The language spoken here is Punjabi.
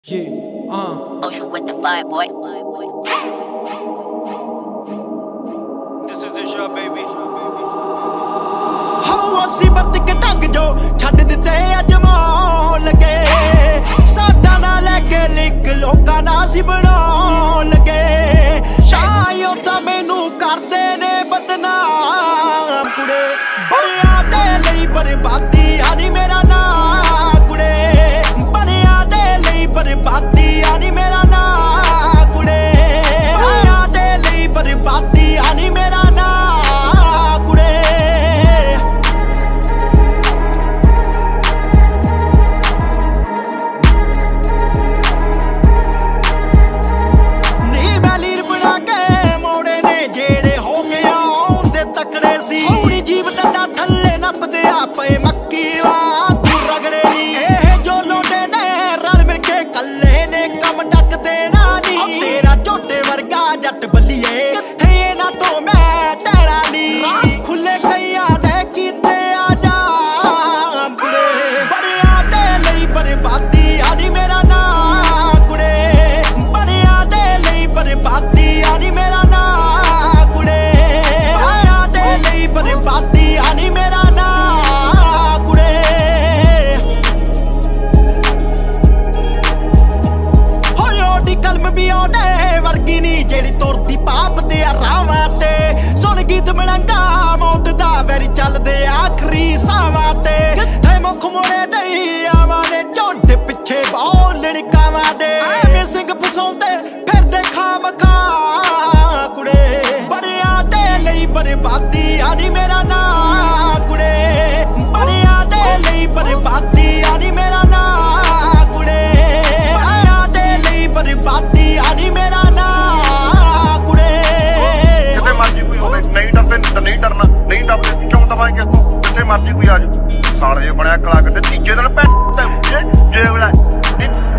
Ocean with the fire, boy. This is the shot, baby. ਹੋ ਅਸੀਂ ਵਰਤ ਕੇ ਢੰਗ ਜੋ ਛੱਡ ਦਿੱਤੇ ਅੱਜ ਮੌਲ ਲਗੇ ਸਾਡਾ ਨਾ ਲੈ ਕੇ ਲਿੰਕ ਲੋਕਾਂ ਨਾਲ ਸੀ ਬਣਾਉਣ ਲਗੇ ਤਾਇਓ ਤਾਂ ਮੈਨੂੰ ਕਰਦੇ ਨੇ ਬਦਨਾਮ ਕੁੜੇ ਬੜਿਆਂ ਦੇ ਲਈ ਬਰਬਾਦੀ ਆ ਨੀ ਮੇਰਾ ਨਾਂ ਕੁੜੇ ਬੜਿਆਂ ਦੇ ਲਈ ਬਰਬਾਦੀ ਆ ਨੀ ਮੇਰਾ ਨਾਂ ਕੁੜੇ ਬੜਿਆਂ ਦੇ ਲਈ ਬਰਬਾਦੀ ਆ ਨੀ ਮੇਰਾ ਨਾਂ ਕੁੜੇ ਹੋਣੀ ਜੀਵ ਡੰਡਾ ਥੱਲੇ ਨੱਪਦੇ ਆਪੇ ਮੱਕੀ ਤੂੰ ਰਗੜੇ ਨੀ ਇਹ ਜੋ ਲੋਡੇ ਨੇ ਰਲ ਮਿਲ ਕੇ ਕੱਲੇ ਨੇ ਕੰਮ ਡੱਕ ਦੇਣਾ ਨੀ ਤੇਰਾ ਝੋਟੇ ਵਰਗਾ ਜੱਟ ਬੱਲੀਏ ਕਿੱਥੇ ਇਹਨਾਂ ਤੋਂ ਮੈਂ ਟਹਿਣਾ ਨੀ ਖੁੱਲੇ ਕਈਆਂ ਦੇ ਕੀਤੇ ਆ ਜਾਮ ਕੁੜੇ ਬੜਿਆਂ ਦੇ ਲਈ ਬਰਬਾਦੀ ਆ ਨੀ ਮੇਰਾ ਨਾਂ ਕੁੜੇ ਬੜਿਆਂ ਦੇ ਲਈ ਬਰਬਾਦੀ ਆ ਨੀ ਮੇਰਾ ਨਾਂ ਬਰਬਾਦੀ ਆ ਨੀ ਮੇਰਾ ਨਾਂ ਕੁੜੇ ਹੋਏ ਓਡੀ ਕਲਮ ਵੀ ਉਹਨੇ ਵਰਗੀ ਨੀ ਜਿਹੜੀ ਤੁਰਦੀ ਪਾਪ ਦੇ ਰਾਵਾਂ ਤੇ ਸੁਣ ਗੀਤ ਮਲੰਗਾ ਮੌਤ ਦਾ ਵੈਰੀ ਚੱਲਦੇ ਆਖਰੀ ਸਾਵਾਂ ਤੇ ਕਿੱਥੇ ਮੁੱਖ ਮੋੜੇ ਦੇ ਆਵਾਂ ਨੇ ਝੋਂਡੇ ਪਿੱਛੇ ਬੋਲਣ ਕਾਵਾਂ ਦੇ ਐਵੇਂ ਸਿੰਘ ਫਸਾਉਂਦੇ ਫਿਰਦੇ ਖਾਮਖਾ ਕੁੜੇ ਬੜਿਆਂ ਦੇ ਲਈ ਬਰਬਾਦੀ ਆ ਨੀ ਮੇਰਾ ਨਾਂ ਕੁੜੇ ਬੜਿਆਂ ਦੇ ਲਈ ਬਰਬਾਦੀ ਆ ਨੀ ਮੇਰਾ ਨਾਂ ਕੁੜੇ ਬੜਿਆਂ ਦੇ ਲਈ ਬਰਬਾਦੀ ਆ ਨੀ ਮੇਰਾ ਨਾਂ ਕੁੜੇ ਕਿਤੇ ਮਰਜੀ ਕੋਈ ਹੋਵੇ ਨਹੀਂ ਡਰਦੇ ਤਾਂ ਨਹੀਂ ਡਰਨਾ ਨਹੀਂ ਡਰਦੇ ਕਿਉਂ ਦਵਾਂਗੇ ਤੂੰ ਕਿਤੇ ਮਰਜੀ ਕੋਈ ਆ ਜਾ ਸਾਲੇ ਬਣਿਆ ਕਲਾ ਕਿਤੇ ਤੀਜੇ ਦਿਨ ਭੈਣ ਤੇ ਜੇਬ ਲੈ